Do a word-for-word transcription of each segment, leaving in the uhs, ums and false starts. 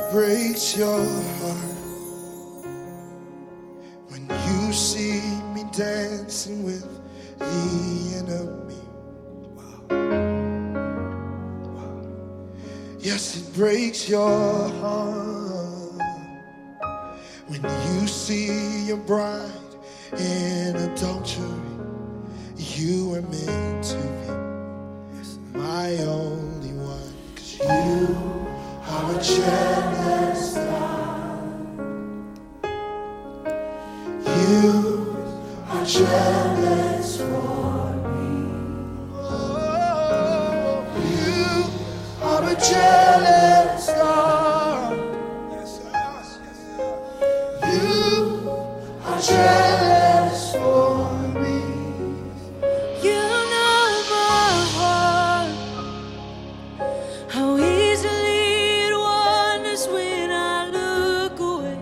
breaks your heart when you see me dancing with the enemy. Wow. Wow. Yes, it breaks your heart when you see your bride in adultery. You were meant to be my only one, 'cause you are a jealous God. You are jealous for me. Oh, you are a jealous God. Yes, yes, yes. You are jealous for me. You know my heart, how easily it wanders when I look away.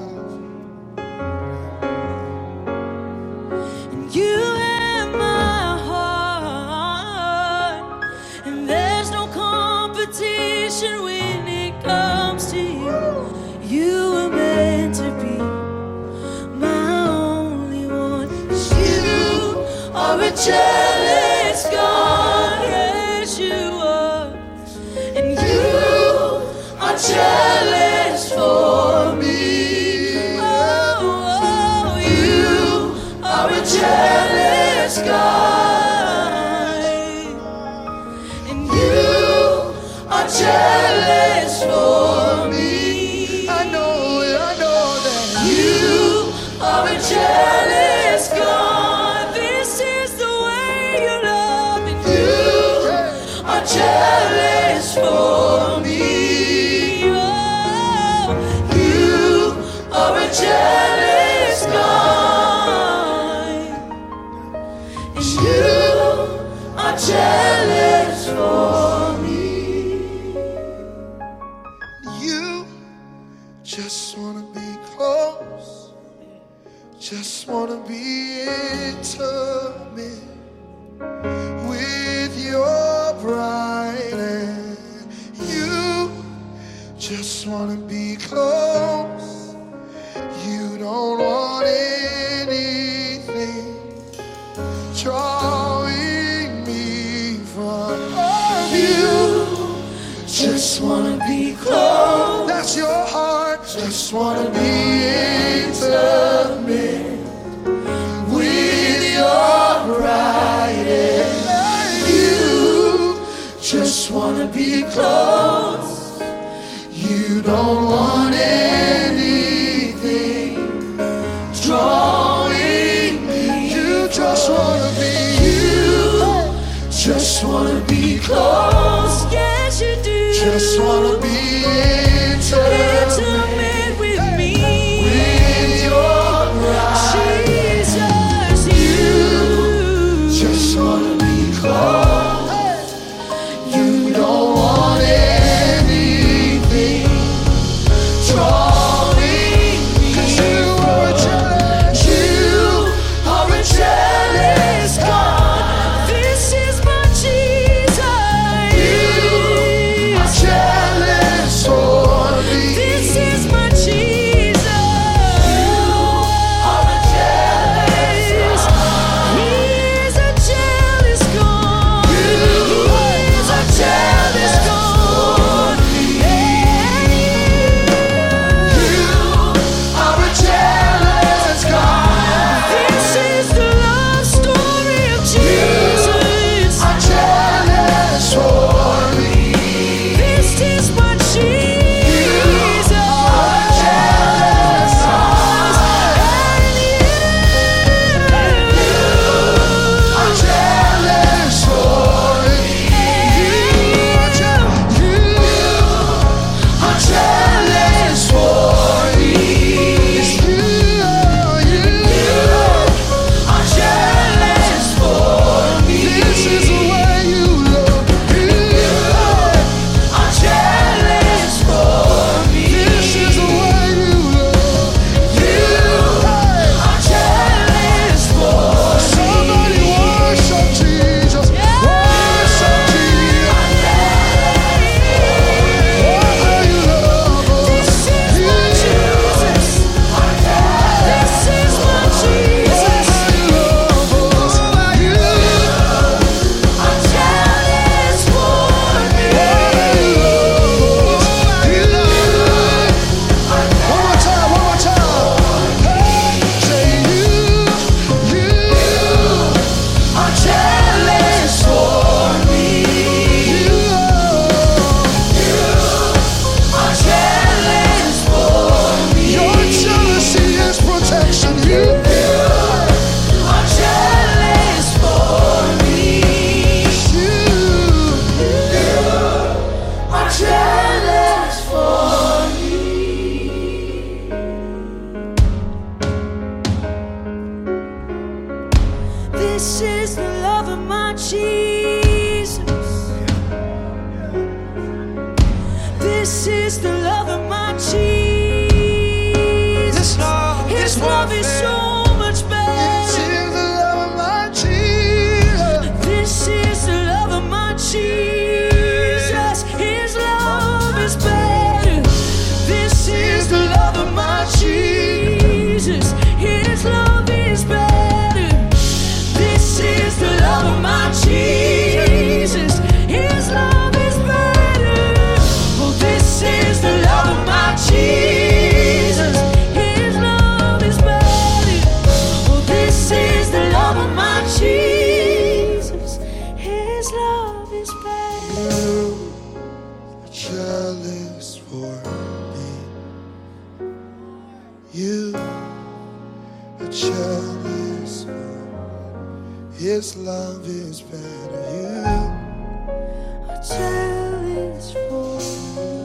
And you have my heart, and there's no competition when it comes to you. You were meant to be my only one. 'Cause you are a jealous God, yes you are. And you are jealous for me. Oh, oh, you are a jealous God. And you are jealous for me. I know it, I know that You are a jealous God. This is the way you love, and you are jealous for me. Oh, you are a jealous God, and you are jealous for me. you just wanna be close, just wanna be intimate with your bride, and you just wanna be close. You don't want anything drawing me from you. Just wanna be close. That's your heart. Just wanna be intimate with your bride, and you Just wanna be close. you don't want anything drawing me. You just wanna be you. Just wanna be close. Yes, you do. Just wanna be intimate Intimate with me. with your bride. Jesus, you Just wanna be close. You don't want anything drawing me. 'Cause you are a jealous, you are a jealous God. This is my Jesus. you are jealous for me. This is the love of my Jesus. This love, His this love is so much better. This is the love of my Jesus. This is the love of my Jesus. His love is better. This is the love of my Jesus. His love is better. This is the love of my Jesus. His love is better. Oh, this is the love of my Jesus. His love is better. Oh, this is the love of my Jesus. His love is better. You are jealous for me. You are jealous for me. His love is better. You are jealous for me.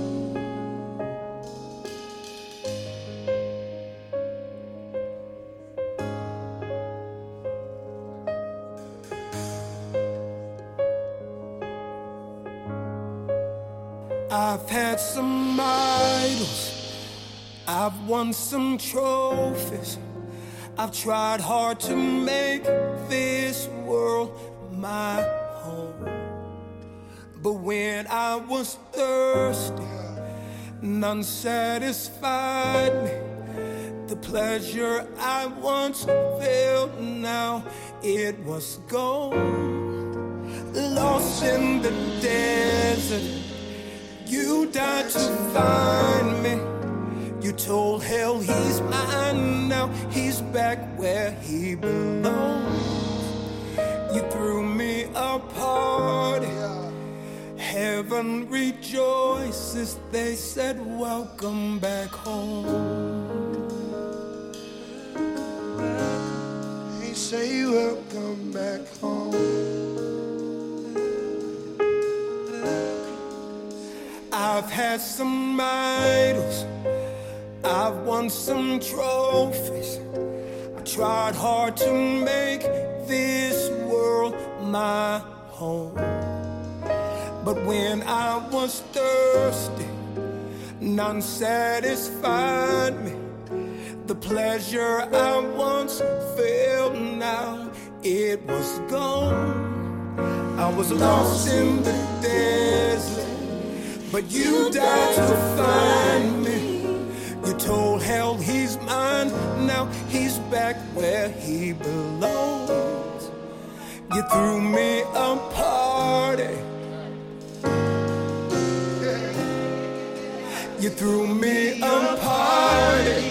I've had some idols, I've won some trophies, I've tried hard to make this world my home. But when I was thirsty, none satisfied me. The pleasure I once felt, now it was gone. Lost in the desert, you died to find me. You told hell he's mine, now he's back where he belongs. You threw me a party, heaven rejoices. They said welcome back home. They say welcome back home. I've had some idols, I've won some trophies, I tried hard to make this world my home. But when I was thirsty, none satisfied me. The pleasure I once felt, now it was gone. I was lost in the desert, but you died to find me. You told hell he's mine, now he's back where he belongs. You threw me a party, you threw me a party.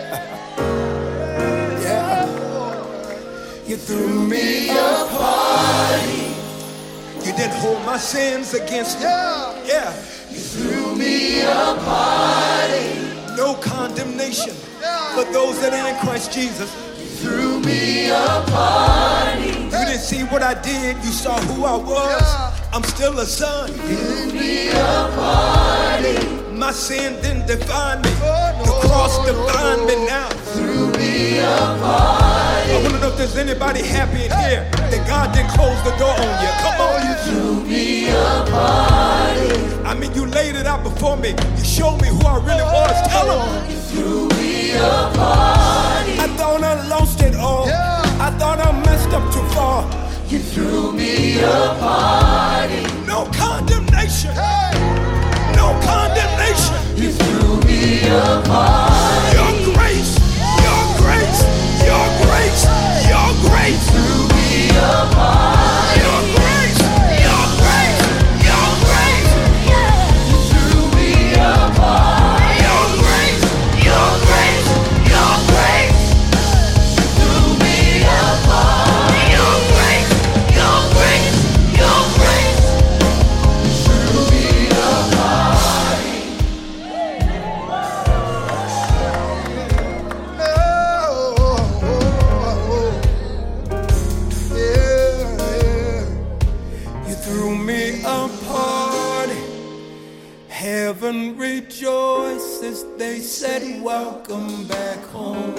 Yeah, you threw me a party. You didn't hold my sins against me. Yeah. You threw me a party. No condemnation for those that are in Christ Jesus. You threw me a party. You didn't see what I did, you saw who I was. I'm still a son. You threw me a party. My sin didn't define me. The cross defined me now. You threw me a party. I want to know if there's anybody happy in here that God didn't close the door on you. Come on. You threw me a party. I mean, you laid it out before me. You showed me who I really was. Tell them. You threw me a party. I thought I lost it all. I thought I messed up too far. You threw me a party. No condemnation. No condemnation. You threw me a party. Your grace, your grace, your grace, your grace. You threw me a party. Your grace, your grace, your grace. You threw me a party. Your grace, your grace, your grace. You threw me a party. Your grace, your grace, your grace. You threw me a party. Heaven rejoices, they said welcome back home.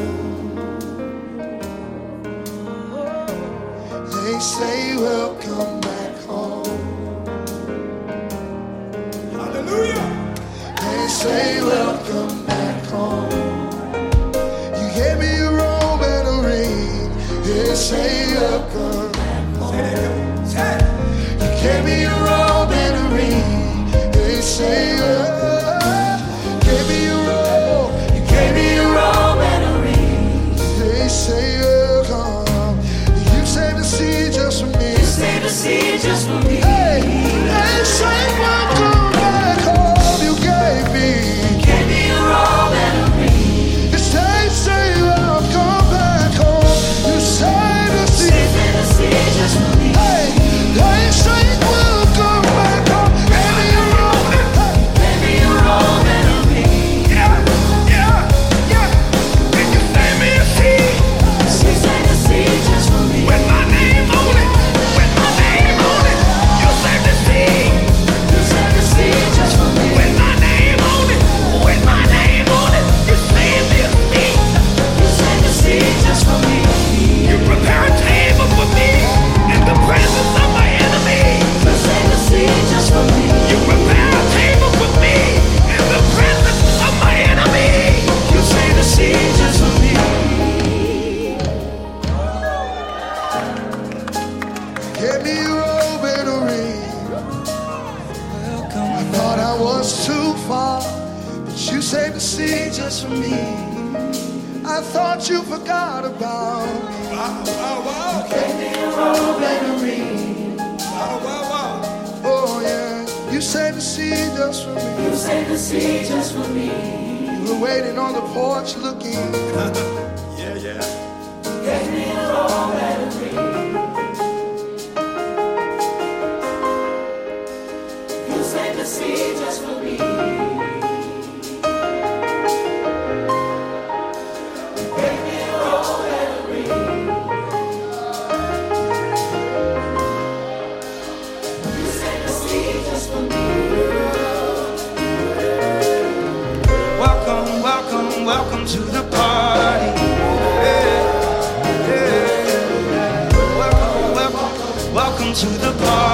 They say welcome back home. Hallelujah. say welcome back home. You gave me a robe and a ring. They say welcome back home. You gave me a robe and a ring. They say welcome. Gave me a robe. You gave me a robe and a ring. They say welcome. You saved the sea just for me. You saved the sea just for me. Hey, they say welcome back home. You gave me. Gave me a robe and a ring. It's they say welcome back home. You saved the sea. Saved the sea just for me. Hey, they say welcome back home. Gave me a robe. Hey. Gave me a robe and a ring. Yeah, yeah, yeah. And you saved me a sea. She saved the sea just for me. With my name on it. With my name on it. You saved the sea. You saved the sea just for me. With my name on it. With my name on it. You saved the sea. You saved the sea just for me. You prepare a table for me in the presence of my enemy. You saved the sea just for me. You prepare a table for me in the presence of my enemy. You saved the sea just for me. Give me a robe and a ring. I thought I was too far, but you saved the sea just for me. I thought you forgot about me. Wow, wow, wow. Gave me a robe and a ring. Wow, wow, wow. Oh yeah, you saved the sea just for me. You saved the sea just for me. You were waiting on the porch looking. Yeah, yeah. Gave me a robe and a ring. You saved the sea just for me. Gave me a robe and a ring. You saved the sea just for me. Welcome, welcome, welcome to the party. Yeah, yeah. Welcome, welcome, welcome to the party.